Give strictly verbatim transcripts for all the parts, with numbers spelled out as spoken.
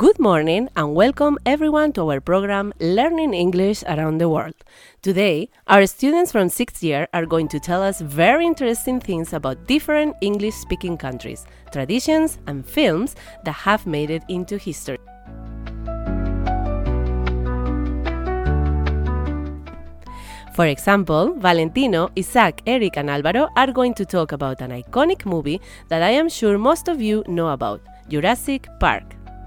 Good morning and welcome everyone to our program Learning English Around the World. Today, our students from sixth year are going to tell us very interesting things about different English-speaking countries, traditions and films that have made it into history. For example, Valentino, Isaac, Eric and Álvaro are going to talk about an iconic movie that I am sure most of you know about, Jurassic Park.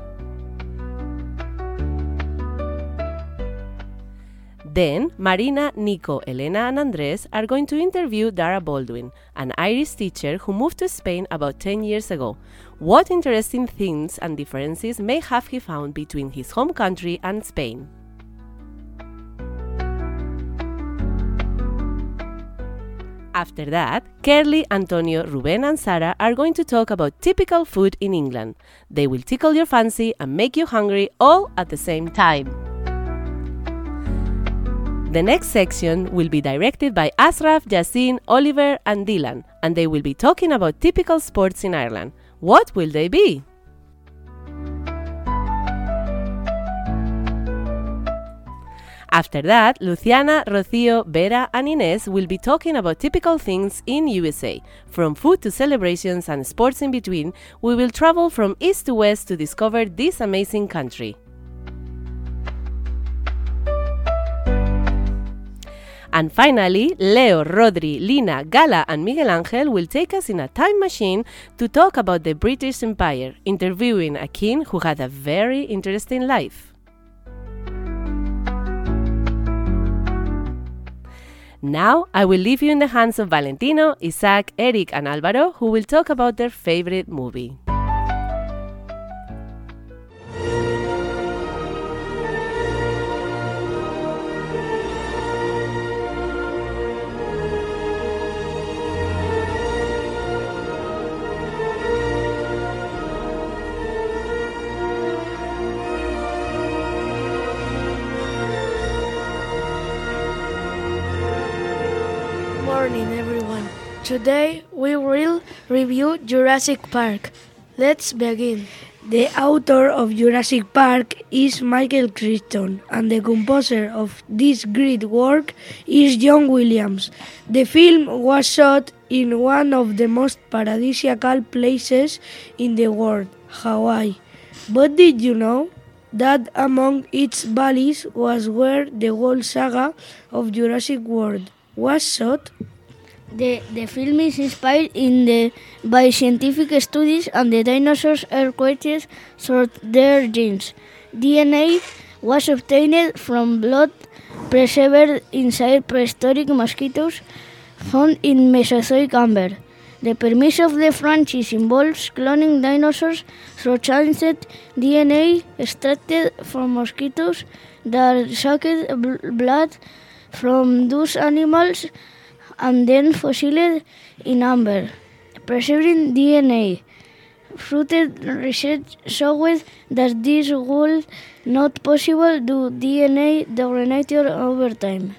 Then, Marina, Nico, Elena and Andres are going to interview Dara Baldwin, an Irish teacher who moved to Spain about ten years ago. What interesting things and differences may have he found between his home country and Spain? After that, Kerly, Antonio, Ruben and Sara are going to talk about typical food in England. They will tickle your fancy and make you hungry all at the same time. The next section will be directed by Ashraf, Yassine, Oliver and Dylan, and they will be talking about typical sports in Ireland. What will they be? After that, Luciana, Rocío, Vera and Inés will be talking about typical things in U S A. From food to celebrations and sports in between, we will travel from east to west to discover this amazing country. And finally, Leo, Rodri, Lina, Gala and Miguel Ángel will take us in a time machine to talk about the British Empire, interviewing a king who had a very interesting life. Now, I will leave you in the hands of Valentino, Isaac, Eric and Álvaro, who will talk about their favorite movie. Good morning, everyone. Today we will review Jurassic Park. Let's begin. The author of Jurassic Park is Michael Crichton, and the composer of this great work is John Williams. The film was shot in one of the most paradisiacal places in the world, Hawaii. But did you know that among its valleys was where the whole saga of Jurassic World was shot? The, the film is inspired in the, by scientific studies and the dinosaurs are created through their genes. D N A was obtained from blood preserved inside prehistoric mosquitoes found in Mesozoic amber. The premise of the franchise involves cloning dinosaurs through changed D N A extracted from mosquitoes that sucked blood from those animals and then fossilized in amber, preserving D N A. Further research showed that this was not possible due to D N A degradation over time.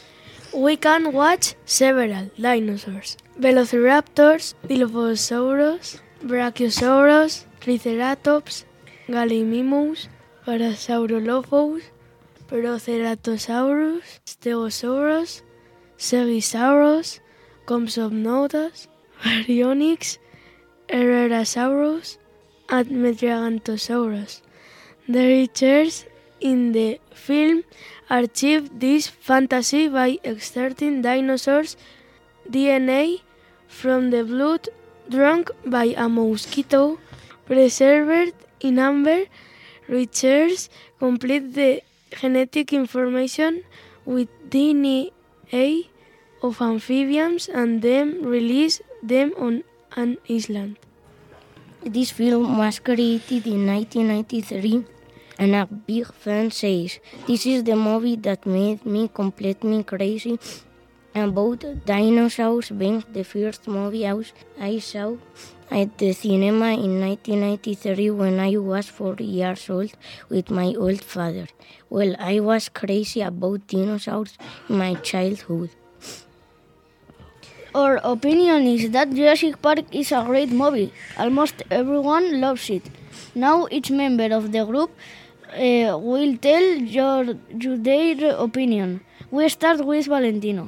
We can watch several dinosaurs: Velociraptors, Dilophosaurus, Brachiosaurus, Triceratops, Gallimimus, Parasaurolophus, Proceratosaurus, Stegosaurus, Stegosaurus, Compsognathus, Baryonyx, Herrerasaurus, and Metriagantosaurus. The researchers in the film achieved this fantasy by extracting dinosaurs' D N A from the blood drunk by a mosquito preserved in amber. Researchers complete the genetic information with D N A of amphibians and then release them on an island. This film was created in nineteen ninety-three and a big fan says, "This is the movie that made me completely crazy about dinosaurs," being the first movie I saw at the cinema in nineteen ninety-three when I was four years old with my old father. Well, I was crazy about dinosaurs in my childhood. Our opinion is that Jurassic Park is a great movie. Almost everyone loves it. Now each member of the group uh, will tell your, your their opinion. We start with Valentino.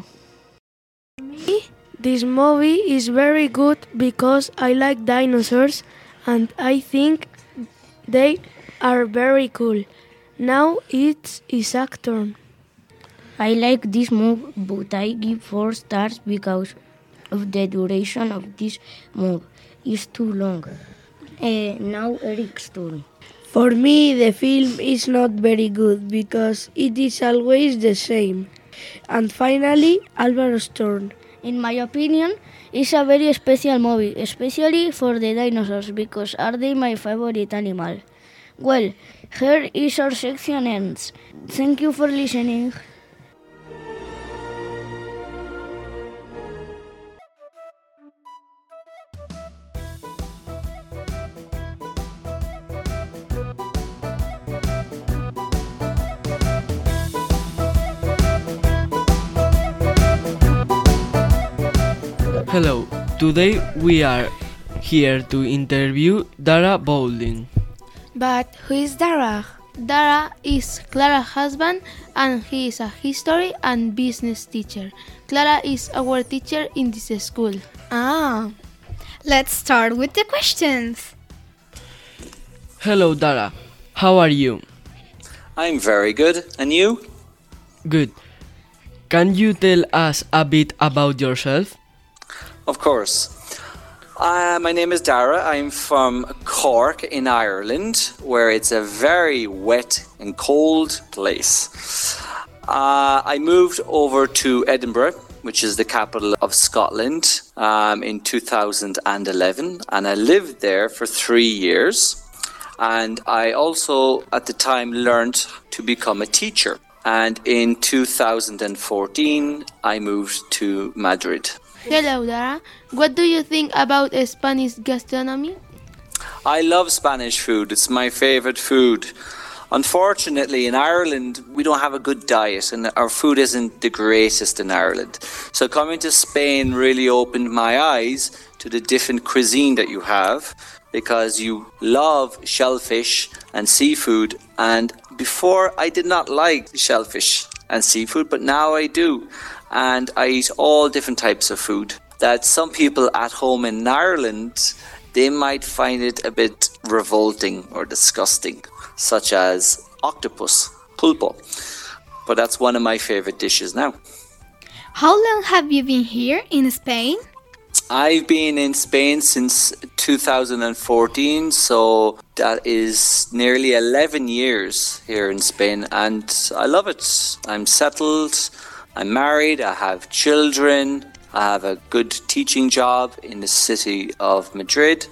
This movie is very good because I like dinosaurs and I think they are very cool. Now it's Isaac's turn. I like this movie, but I give four stars because of the duration of this movie. It's too long. Uh, now Eric's turn. For me, the film is not very good because it is always the same. And finally, Alvaro's turn. In my opinion, it's a very special movie, especially for the dinosaurs because are they my favorite animal. Well, here is our section ends. Thank you for listening. Hello, today we are here to interview Dara Bowling. But who is Dara? Dara is Clara's husband and he is a history and business teacher. Clara is our teacher in this school. Ah, let's start with the questions. Hello Dara, how are you? I'm very good. And you? Good. Can you tell us a bit about yourself? Of course. Uh, my name is Dara. I'm from Cork in Ireland, where it's a very wet and cold place. Uh, I moved over to Edinburgh, which is the capital of Scotland, um, in two thousand eleven, and I lived there for three years. And I also, at the time, learned to become a teacher. And in two thousand fourteen, I moved to Madrid. Hello, Dara. What do you think about Spanish gastronomy? I love Spanish food. It's my favorite food. Unfortunately, in Ireland, we don't have a good diet and our food isn't the greatest in Ireland. So coming to Spain really opened my eyes to the different cuisine that you have because you love shellfish and seafood. And before, I did not like shellfish and seafood, but now I do. And I eat all different types of food that some people at home in Ireland, they might find it a bit revolting or disgusting, such as octopus, pulpo. But that's one of my favorite dishes now. How long have you been here in Spain? I've been in Spain since two thousand fourteen, so that is nearly eleven years here in Spain, and I love it. I'm settled. I'm married, I have children, I have a good teaching job in the city of Madrid,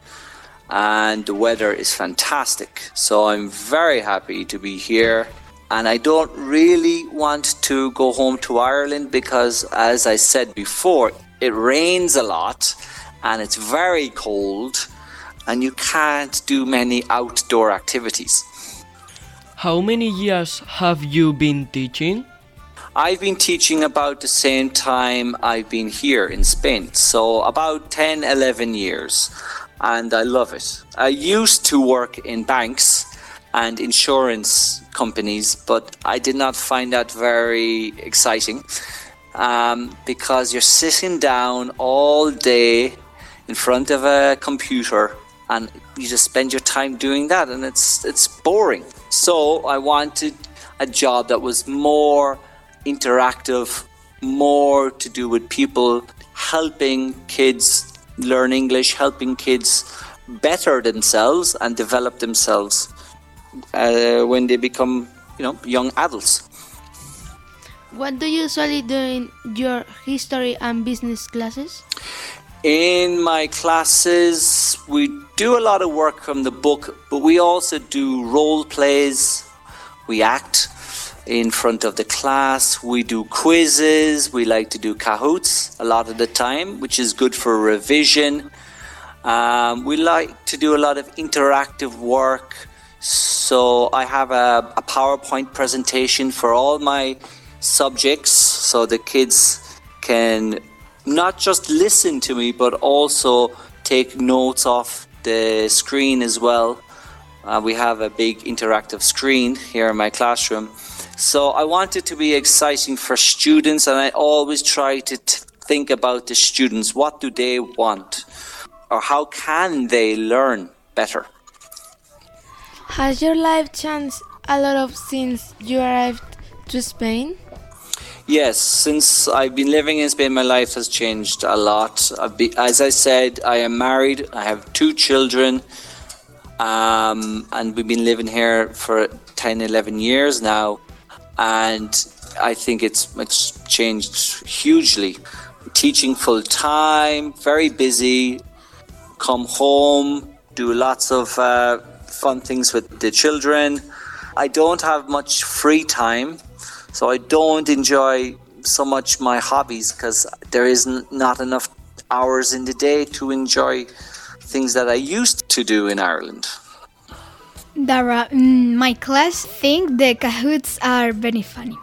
and the weather is fantastic. So I'm very happy to be here. And I don't really want to go home to Ireland because, as I said before, it rains a lot and it's very cold and you can't do many outdoor activities. How many years have you been teaching? I've been teaching about the same time I've been here in Spain, so about ten, eleven years, and I love it. I used to work in banks and insurance companies, but I did not find that very exciting um, because you're sitting down all day in front of a computer and you just spend your time doing that, and it's it's boring. So I wanted a job that was more interactive, more to do with people helping kids learn English, helping kids better themselves and develop themselves uh, when they become, you know, young adults. What do you usually do in your history and business classes? In my classes, we do a lot of work from the book, but we also do role plays, we act in front of the class, we do quizzes, we like to do Kahoots a lot of the time, which is good for revision. Um, we like to do a lot of interactive work, so I have a, a PowerPoint presentation for all my subjects so the kids can not just listen to me but also take notes off the screen as well. Uh, we have a big interactive screen here in my classroom. So I want it to be exciting for students, and I always try to t- think about the students. What do they want? Or how can they learn better? Has your life changed a lot of since you arrived to Spain? Yes, since I've been living in Spain, my life has changed a lot. I've be, as I said, I am married. I have two children. Um, and we've been living here for ten, eleven years now. And I think it's, it's changed hugely. Teaching full time, very busy, come home, do lots of uh, fun things with the children. I don't have much free time, so I don't enjoy so much my hobbies because there isn't not enough hours in the day to enjoy things that I used to do in Ireland. Dara, mm, my class think the Kahoots are very funny.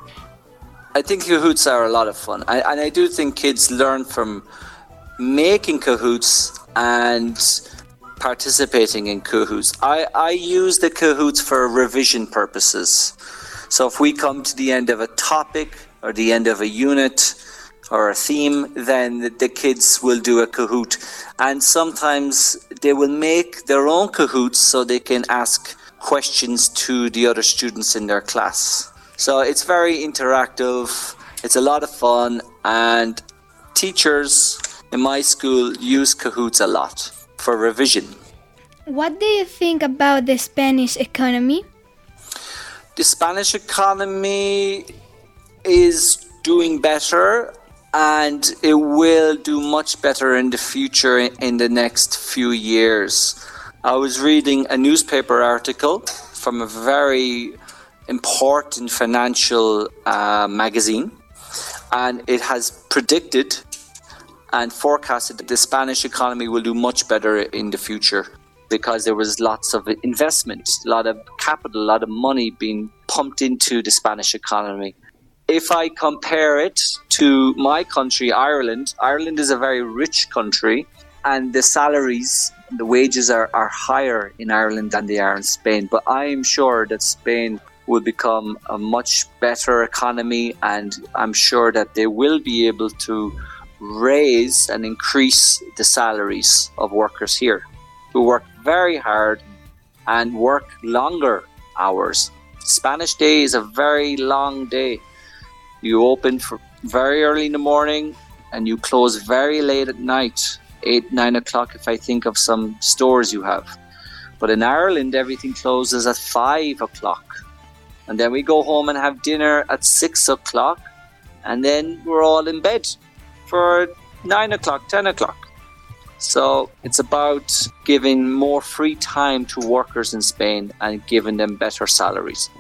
I think Kahoots are a lot of fun. I, and I do think kids learn from making Kahoots and participating in Kahoots. I, I use the Kahoots for revision purposes. So if we come to the end of a topic or the end of a unit or a theme, then the, the kids will do a Kahoot. And sometimes they will make their own Kahoots so they can ask questions to the other students in their class. So it's very interactive, it's a lot of fun, and teachers in my school use Kahoots a lot for revision. What do you think about the Spanish economy? The Spanish economy is doing better, and it will do much better in the future in the next few years. I was reading a newspaper article from a very important financial uh, magazine, and it has predicted and forecasted that the Spanish economy will do much better in the future because there was lots of investment, a lot of capital, a lot of money being pumped into the Spanish economy. If I compare it to my country, Ireland, Ireland is a very rich country, and the salaries, the wages are, are higher in Ireland than they are in Spain. But I am sure that Spain will become a much better economy, and I'm sure that they will be able to raise and increase the salaries of workers here who work very hard and work longer hours. Spanish day is a very long day. You open for very early in the morning and you close very late at night, eight, nine o'clock if I think of some stores you have. But in Ireland, everything closes at five o'clock. And then we go home and have dinner at six o'clock. And then we're all in bed for nine o'clock, ten o'clock. So it's about giving more free time to workers in Spain and giving them better salaries.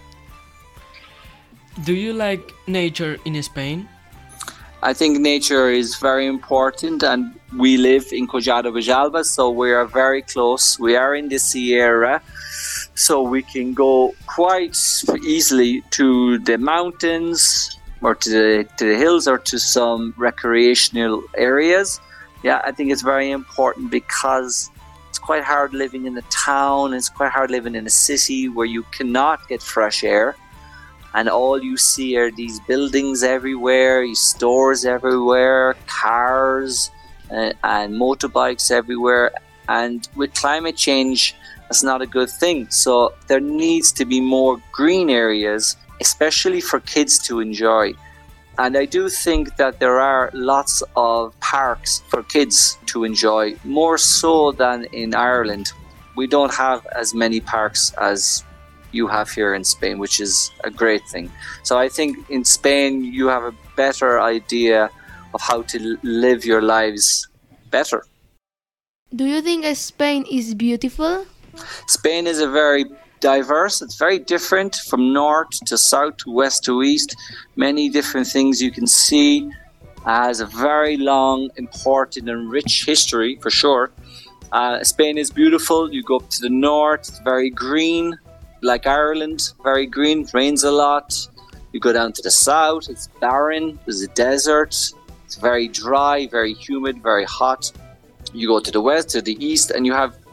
Do you like nature in Spain? I think nature is very important, and we live in Collado Villalba, so we are very close. We are in the Sierra, so we can go quite easily to the mountains or to the, to the hills or to some recreational areas. Yeah, I think it's very important because it's quite hard living in a town, it's quite hard living in a city where you cannot get fresh air. And all you see are these buildings everywhere, stores everywhere, cars uh, and motorbikes everywhere. And with climate change, that's not a good thing. So there needs to be more green areas, especially for kids to enjoy. And I do think that there are lots of parks for kids to enjoy, more so than in Ireland. We don't have as many parks as you have here in Spain, which is a great thing. So I think in Spain you have a better idea of how to live your lives better. Do you think Spain is beautiful? Spain is a very diverse, it's very different from north to south to west to east. Many different things you can see. It has a very long, important and rich history for sure. Uh, Spain is beautiful. You go up to the north, it's very green. Like Ireland, very green, rains a lot. You go down to the south, it's barren, there's a desert, it's very dry, very humid, very hot. You go to the west, to the east, and you have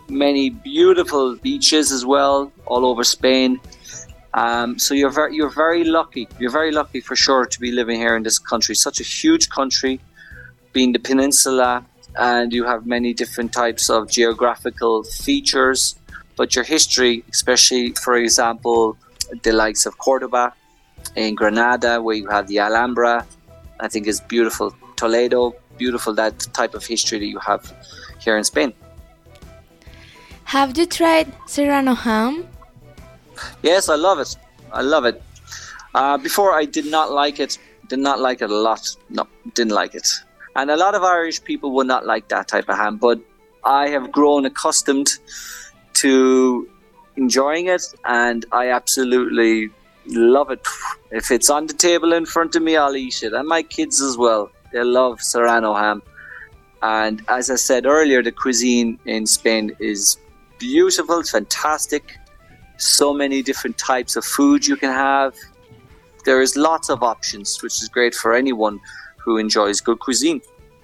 many beautiful beaches as well, all over Spain. Um, so you're very, you're very lucky. You're very lucky for sure to be living here in this country. Such a huge country, being the peninsula, and you have many different types of geographical features. But your history, especially, for example, the likes of Cordoba in Granada, where you have the Alhambra, I think is beautiful. Toledo, beautiful, that type of history that you have here in Spain. Have you tried Serrano ham? Yes, I love it. I love it. Uh, before I did not like it. Did not like it a lot. No, didn't like it. And a lot of Irish people would not like that type of ham. But I have grown accustomed to enjoying it, and I absolutely love it. If it's on the table in front of me, I'll eat it. And my kids as well. They love Serrano ham. And as I said earlier, the cuisine in Spain is beautiful, it's fantastic. So many different types of food you can have. There is lots of options, which is great for anyone who enjoys good cuisine.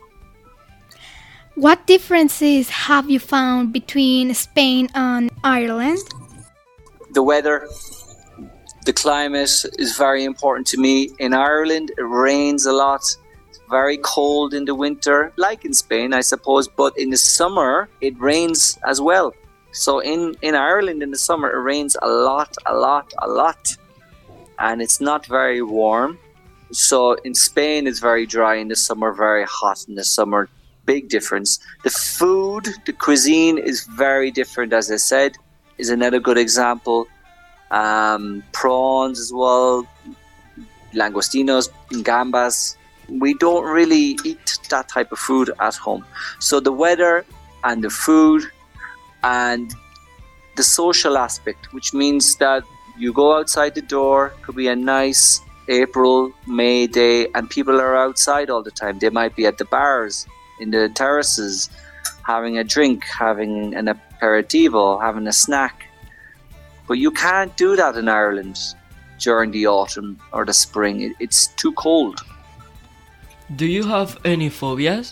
What differences have you found between Spain and Ireland? The weather, the climate is very important to me. In Ireland, it rains a lot. It's very cold in the winter, like in Spain, I suppose. But in the summer, it rains as well. So in, in Ireland, in the summer, it rains a lot, a lot, a lot. And it's not very warm. So in Spain, it's very dry in the summer, very hot in the summer. Big difference. The food, the cuisine is very different, as I said, is another good example. Um, prawns as well, langostinos, gambas. We don't really eat that type of food at home. So the weather and the food and the social aspect, which means that you go outside the door, could be a nice April, May day, and people are outside all the time. They might be at the bars, in the terraces, having a drink, having an aperitivo, having a snack. But you can't do that in Ireland during the autumn or the spring. It, it's too cold. Do you have any phobias?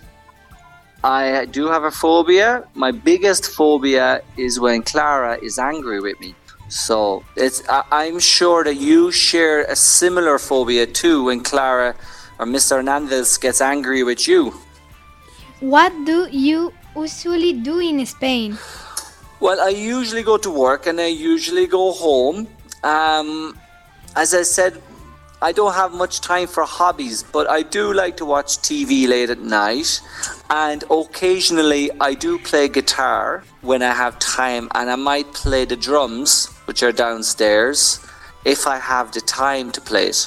I do have a phobia. My biggest phobia is when Clara is angry with me. So it's, I, I'm sure that you share a similar phobia too when Clara or Mister Hernandez gets angry with you. What do you usually do in Spain? Well, I usually go to work and I usually go home. Um, as I said, I don't have much time for hobbies, but I do like to watch T V late at night. And occasionally I do play guitar when I have time, and I might play the drums, which are downstairs, if I have the time to play it.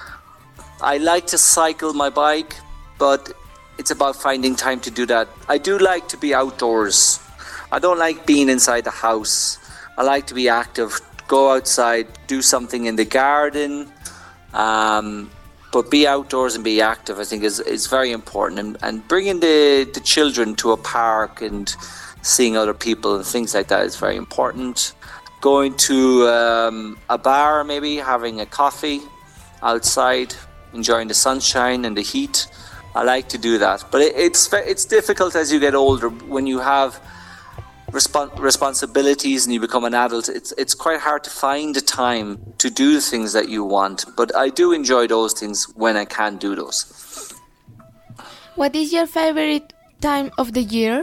I like to cycle my bike, but it's about finding time to do that. I do like to be outdoors. I don't like being inside the house. I like to be active, go outside, do something in the garden, um, but be outdoors and be active, I think, is, is very important. And, and bringing the, the children to a park and seeing other people and things like that is very important. Going to um, a bar, maybe having a coffee outside, enjoying the sunshine and the heat. I like to do that, but it, it's it's difficult as you get older. When you have respons- responsibilities and you become an adult, it's it's quite hard to find the time to do the things that you want. But I do enjoy those things when I can do those. What is your favorite time of the year?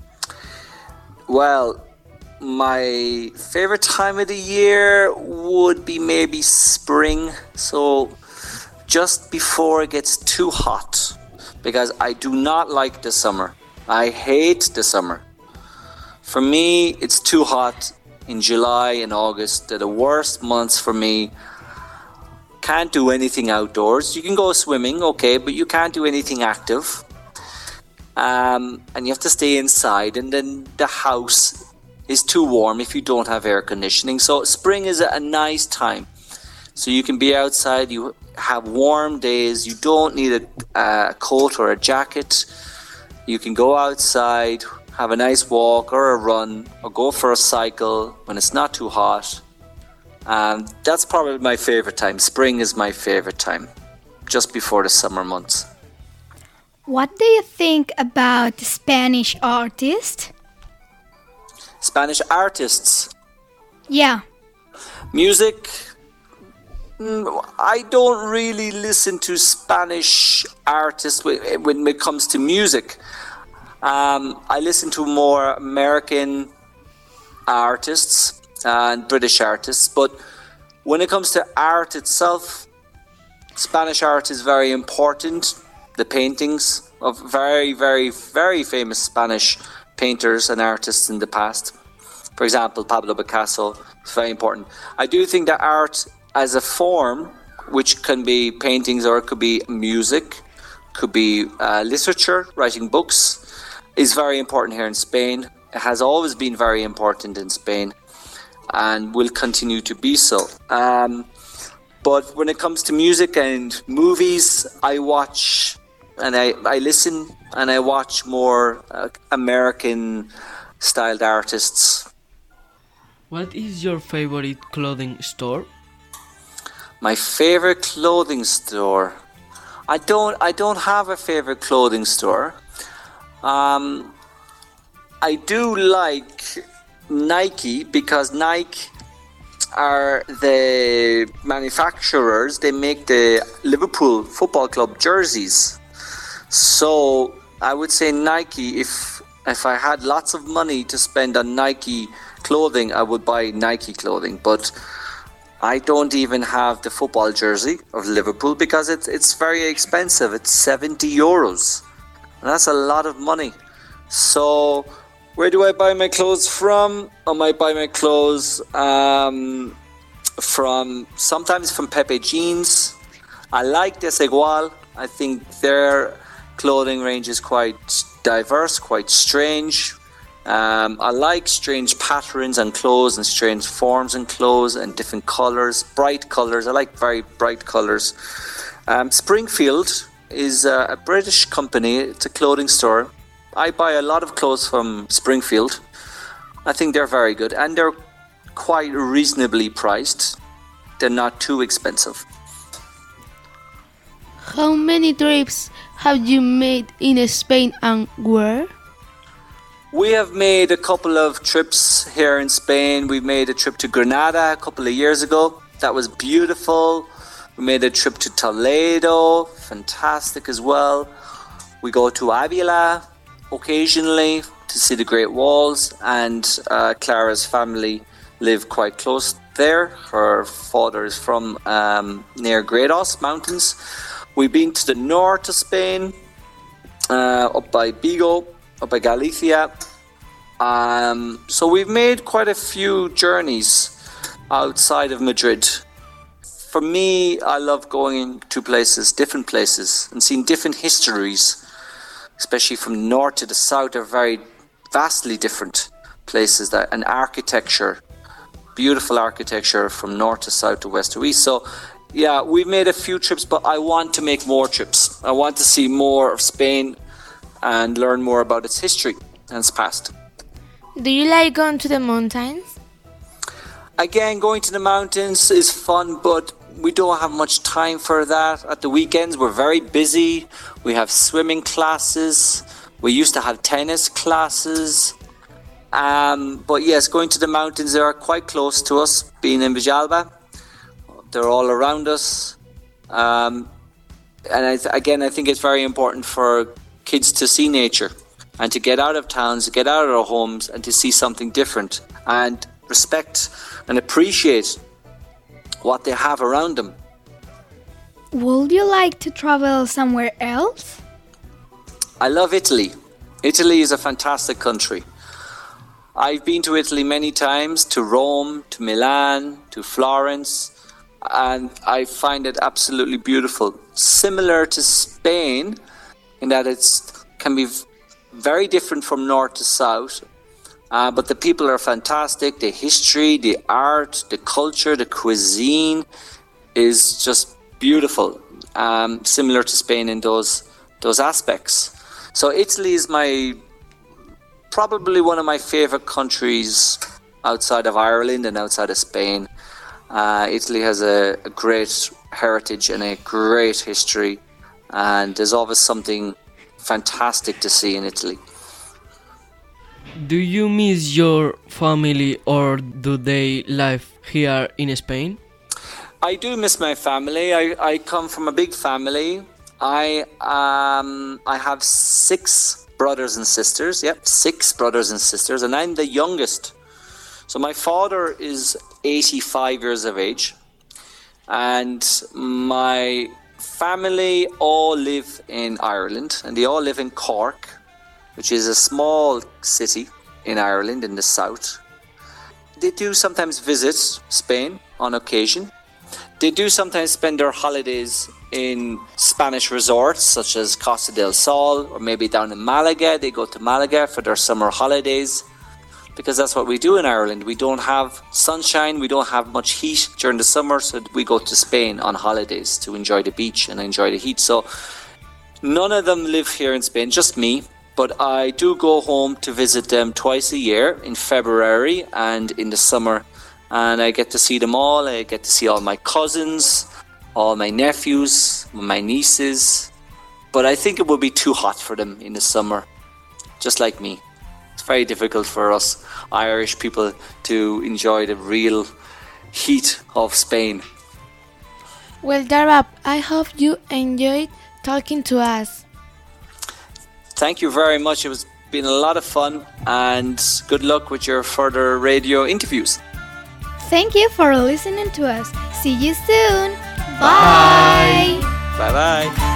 Well, my favorite time of the year would be maybe spring. So just before it gets too hot. Because I do not like the summer. I hate the summer. For me, it's too hot in July and August. They're the worst months for me. Can't do anything outdoors. You can go swimming, okay, but you can't do anything active. Um, and you have to stay inside. And then the house is too warm if you don't have air conditioning. So spring is a nice time. So you can be outside, you have warm days, you don't need a, a coat or a jacket. You can go outside, have a nice walk or a run, or go for a cycle when it's not too hot. Um, that's probably my favorite time. Spring is my favorite time, just before the summer months. What do you think about Spanish artists? Spanish artists. Yeah. Music. I don't really listen to Spanish artists when it comes to music. Um, I listen to more American artists and British artists, but when it comes to art itself, Spanish art is very important. The paintings of very, very, very famous Spanish painters and artists in the past. For example, Pablo Picasso is very important. I do think that art as a form, which can be paintings or it could be music, could be uh, literature, writing books, is very important here in Spain. It has always been very important in Spain and will continue to be so. Um, but when it comes to music and movies, I watch and I, I listen and I watch more uh, American-styled artists. What is your favorite clothing store? My favorite clothing store. I don't. I don't have a favorite clothing store. Um, I do like Nike because Nike are the manufacturers. They make the Liverpool Football Club jerseys. So I would say Nike. If if I had lots of money to spend on Nike clothing, I would buy Nike clothing. But I don't even have the football jersey of Liverpool because it's it's very expensive. It's seventy euros. And that's a lot of money. So where do I buy my clothes from? I might buy my clothes um, from sometimes from Pepe Jeans. I like Desigual. I think their clothing range is quite diverse, quite strange. Um, I like strange patterns and clothes and strange forms and clothes and different colours, bright colours. I like very bright colours. Um, Springfield is a, a British company. It's a clothing store. I buy a lot of clothes from Springfield. I think they're very good and they're quite reasonably priced. They're not too expensive. How many trips have you made in Spain and where? We have made a couple of trips here in Spain. We made a trip to Granada a couple of years ago. That was beautiful. We made a trip to Toledo, fantastic as well. We go to Avila occasionally to see the Great Walls, and uh, Clara's family live quite close there. Her father is from um, near Gredos Mountains. We've been to the north of Spain, uh, up by Vigo, up by Galicia. Um, so we've made quite a few journeys outside of Madrid. For me, I love going to places, different places, and seeing different histories, especially from the north to the south. Are very vastly different places, that and architecture, beautiful architecture from north to south to west to east. So yeah, we've made a few trips, but I want to make more trips. I want to see more of Spain and learn more about its history and its past. Do you like going to the mountains? Again, going to the mountains is fun, but we don't have much time for that. At the weekends, we're very busy. We have swimming classes. We used to have tennis classes. Um, but yes, going to the mountains, they are quite close to us, being in Villalba. They're all around us. Um, and I th- again, I think it's very important for kids to see nature and to get out of towns, to get out of their homes and to see something different and respect and appreciate what they have around them. Would you like to travel somewhere else? I love Italy. Italy is a fantastic country. I've been to Italy many times, to Rome, to Milan, to Florence, and I find it absolutely beautiful. Similar to Spain in that it can be very different from north to south, uh, but the people are fantastic. The history, the art, the culture, the cuisine is just beautiful, um, similar to Spain in those those aspects. So Italy is my probably one of my favorite countries outside of Ireland and outside of Spain. Uh, Italy has a, a great heritage and a great history, and there's always something fantastic to see in Italy. Do you miss your family or do they live here in Spain? I do miss my family. I, I come from a big family. I um I have six brothers and sisters. Yep, six brothers and sisters, and I'm the youngest. So my father is eighty-five years of age, and my family all live in Ireland, and they all live in Cork, which is a small city in Ireland in the south. They do sometimes visit Spain on occasion. They do sometimes spend their holidays in Spanish resorts such as Costa del Sol, or maybe down in Malaga. They go to Malaga for their summer holidays, because that's what we do in Ireland. We don't have sunshine, we don't have much heat during the summer, so we go to Spain on holidays to enjoy the beach and enjoy the heat. So none of them live here in Spain, just me. But I do go home to visit them twice a year, in February and in the summer. And I get to see them all. I get to see all my cousins, all my nephews, my nieces. But I think it would be too hot for them in the summer, just like me. It's very difficult for us Irish people to enjoy the real heat of Spain. Well, Dara, I hope you enjoyed talking to us. Thank you very much. It was been a lot of fun, and good luck with your further radio interviews. Thank you for listening to us. See you soon. Bye. Bye-bye.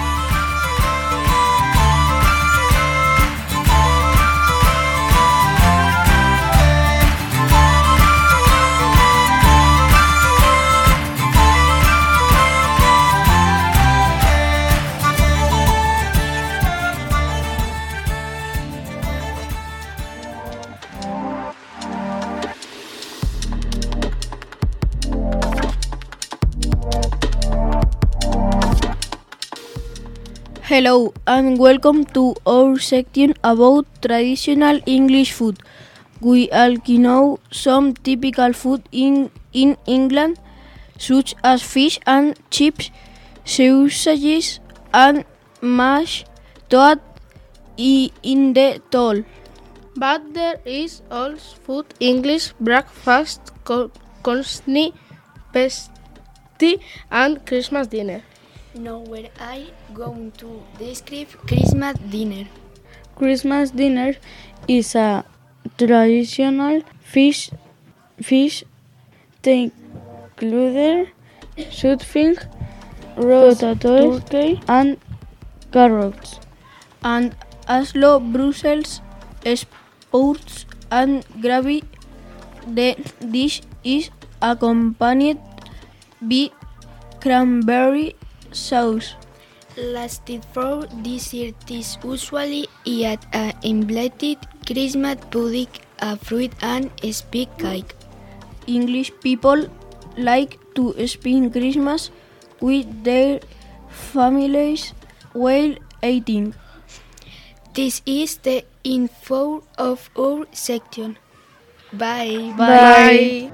Hello and welcome to our section about traditional English food. We all know some typical food in, in England, such as fish and chips, sausages and mashed toad in the toll. But there is also food English breakfast, cockney pasty and Christmas dinner. Now where I going to describe Christmas dinner. Christmas dinner is a traditional fish fish including stuffing, roast turkey and carrots, and Oslo, Brussels sprouts and gravy. The dish is accompanied by cranberry sauce. Lasted for dessert is usually eat a invited Christmas pudding, a fruit and a speak cake. English people like to spend Christmas with their families while eating. This is the info of our section. Bye. Bye. Bye.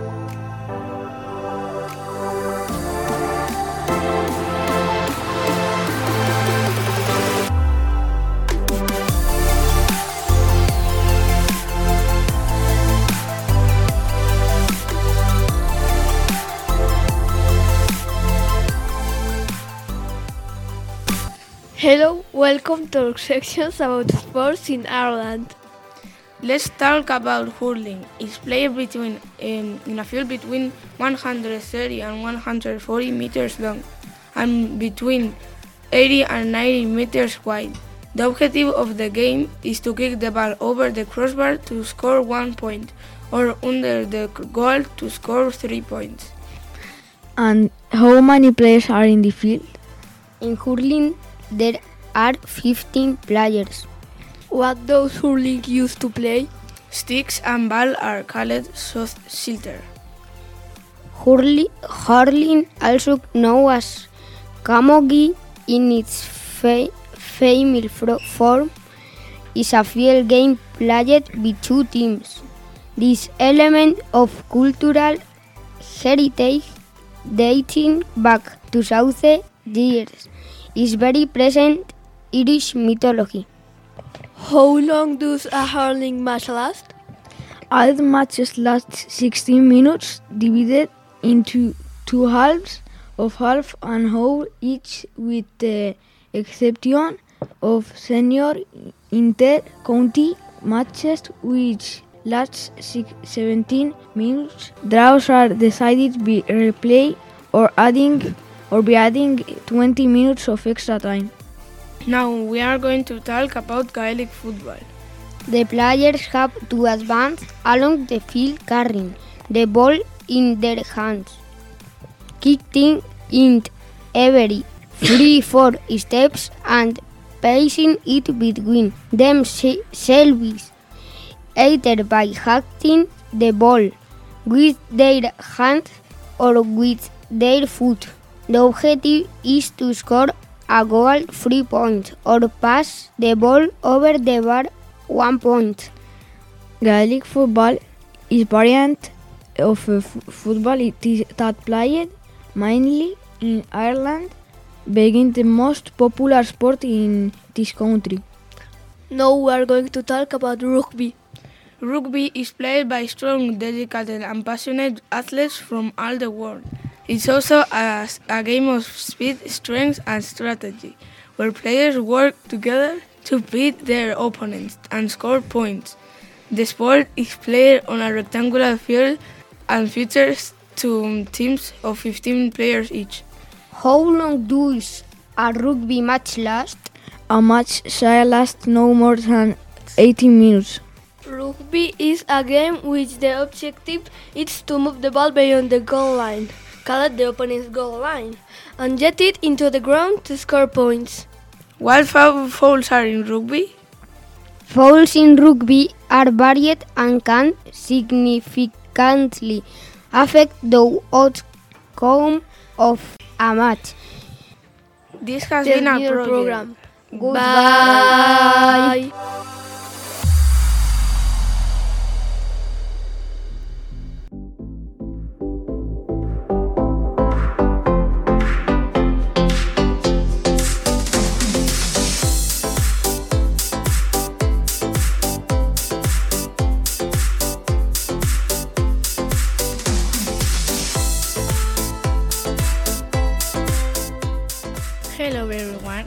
Hello, welcome to our sections about sports in Ireland. Let's talk about hurling. It's played between um, in a field between one hundred thirty and one hundred forty meters long and between eighty and ninety meters wide. The objective of the game is to kick the ball over the crossbar to score one point or under the goal to score three points. And how many players are in the field? In hurling, there are fifteen players. What does hurling used to play? Sticks and ball are called silter. Hurling, also known as camogie in its fa- female form, is a field game played by two teams. This element of cultural heritage dating back to thousand years is very present in Irish mythology. How long does a hurling match last? All the matches last sixteen minutes, divided into two halves of half an hour each, with the exception of senior inter-county matches, which last seventeen minutes. Draws are decided by replay or adding or by adding twenty minutes of extra time. Now we are going to talk about Gaelic football. The players have to advance along the field carrying the ball in their hands, kicking it every three four steps and passing it between themselves, either by hitting the ball with their hand or with their foot. The objective is to score a goal, three points, or pass the ball over the bar, one point. Gaelic football is a variant of uh, f- football it is that played mainly in Ireland, being the most popular sport in this country. Now we are going to talk about rugby. Rugby is played by strong, dedicated and passionate athletes from all the world. It's also a, a game of speed, strength and strategy, where players work together to beat their opponents and score points. The sport is played on a rectangular field and features two teams of fifteen players each. How long does a rugby match last? A match shall last no more than eighty minutes. Rugby is a game which the objective is to move the ball beyond the goal line, called the opponent's goal line, and jet it into the ground to score points. What fouls are in rugby? Fouls in rugby are varied and can significantly affect the outcome of a match. This has This been a year program. Goodbye. Hello everyone.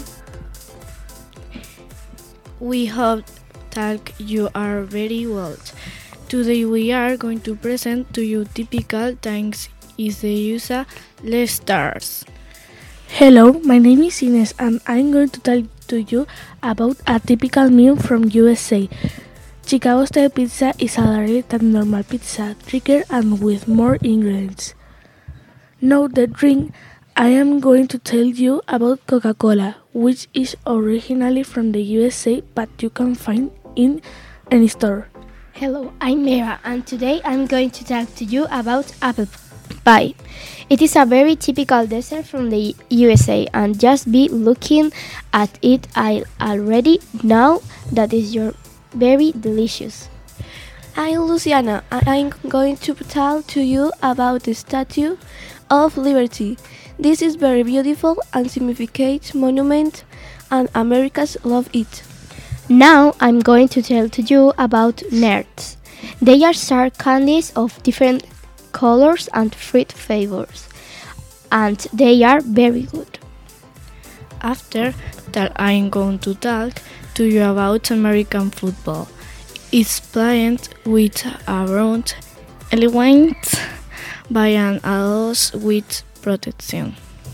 We hope that you are very well. Today we are going to present to you typical things is the user Let's start. Hello, my name is Ines and I'm going to tell to you about a typical meal from U S A. Chicago style pizza is a larger than normal pizza, thicker and with more ingredients. Now the drink, I am going to tell you about Coca-Cola, which is originally from the U S A but you can find in any store. Hello, I'm Mira and today I'm going to talk to you about apple pie. It is a very typical dessert from the U S A and just be looking at it I already know that is your very delicious. I'm Luciana and I'm going to tell to you about the Statue of Liberty. This is very beautiful and significant monument and Americans love it. Now I'm going to tell to you about nerds. They are sharp candies of different colors and fruit flavors, and they are very good. After that, I'm going to talk to you about American football. It's played with around elements by an adults with protection.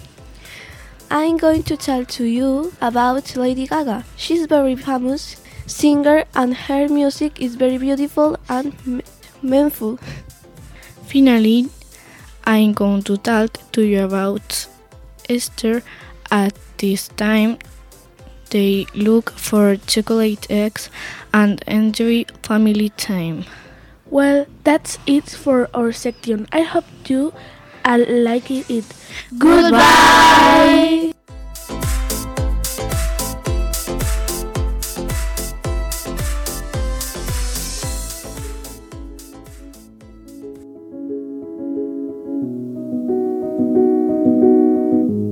I'm going to tell to you about Lady Gaga. She's very famous singer and her music is very beautiful and meaningful. Finally, I'm going to talk to you about Easter. At this time, they look for chocolate eggs and enjoy family time. Well, that's it for our section. I hope you are liking it. Goodbye!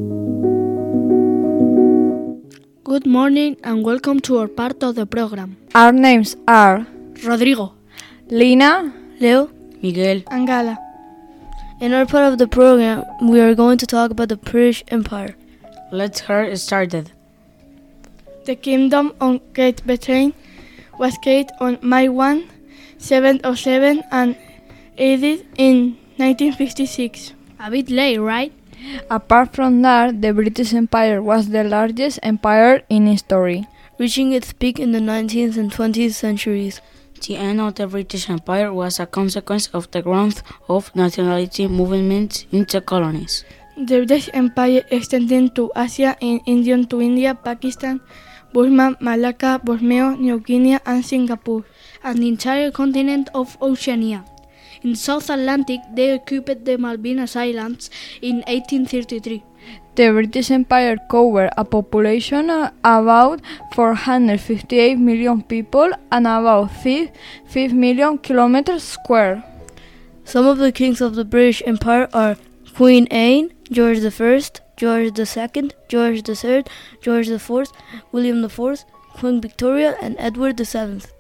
Good morning and welcome to our part of the program. Our names are Rodrigo, Lina, Leo, Miguel, and Gala. In our part of the program, we are going to talk about the British Empire. Let's get started. The Kingdom of Great Britain was created on May first, seven oh seven and ended in nineteen fifty-six. A bit late, right? Apart from that, the British Empire was the largest empire in history, reaching its peak in the nineteenth and twentieth centuries. The end of the British Empire was a consequence of the growth of nationality movements in the colonies. The British Empire extended to Asia and India to India, Pakistan, Burma, Malacca, Borneo, New Guinea, and Singapore, and the entire continent of Oceania. In South Atlantic, they occupied the Malvinas Islands in eighteen thirty-three. The British Empire covered a population of about four hundred fifty-eight million people and about five million kilometers square. Some of the kings of the British Empire are Queen Anne, George the First, George the Second, George the Third, George the Fourth, William the Fourth, Queen Victoria, and Edward the Seventh.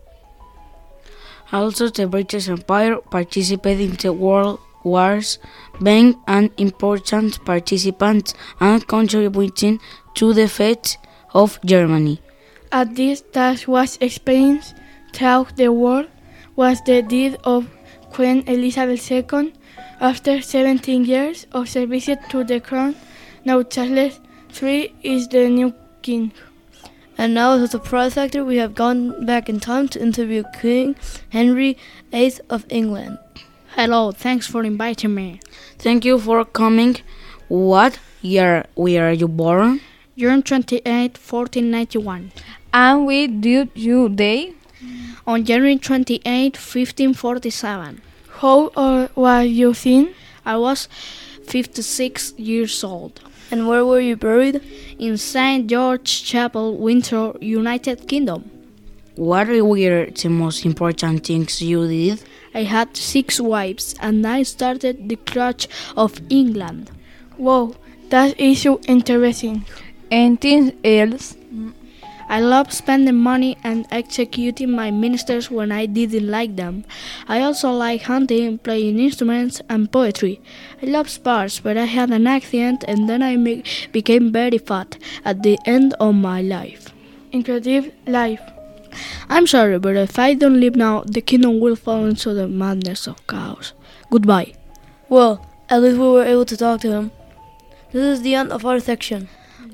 Also, the British Empire participated in the world wars, being an important participant and contributing to the fate of Germany. At this task was experienced throughout the world was the death of Queen Elizabeth the Second. After seventeen years of service to the crown, now Charles the Third is the new king. And now, as a surprise factor, we have gone back in time to interview King Henry the Eighth of England. Hello, thanks for inviting me. Thank you for coming. What year were you born? June twenty-eighth, fourteen ninety-one. And we did you day? On January twenty-eighth, fifteen forty-seven. How old were you then? I was fifty-six years old. And where were you buried? In Saint George's Chapel, Windsor, United Kingdom. What were the most important things you did? I had six wives and I started the Church of England. Wow, that is so interesting. Anything else? I love spending money and executing my ministers when I didn't like them. I also like hunting, playing instruments, and poetry. I love sports, but I had an accident and then I me- became very fat at the end of my life. Incredible life. I'm sorry, but if I don't leave now, the kingdom will fall into the madness of chaos. Goodbye. Well, at least we were able to talk to him. This is the end of our section.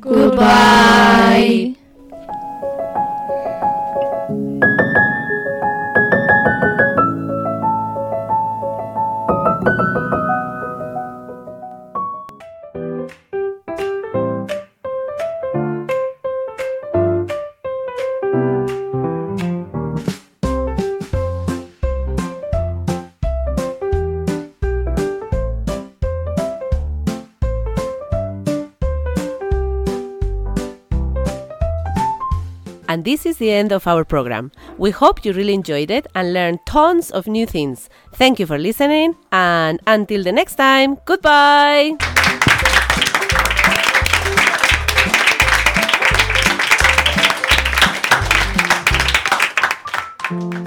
Goodbye. And this is the end of our program. We hope you really enjoyed it and learned tons of new things. Thank you for listening, and until the next time, goodbye! Thank you.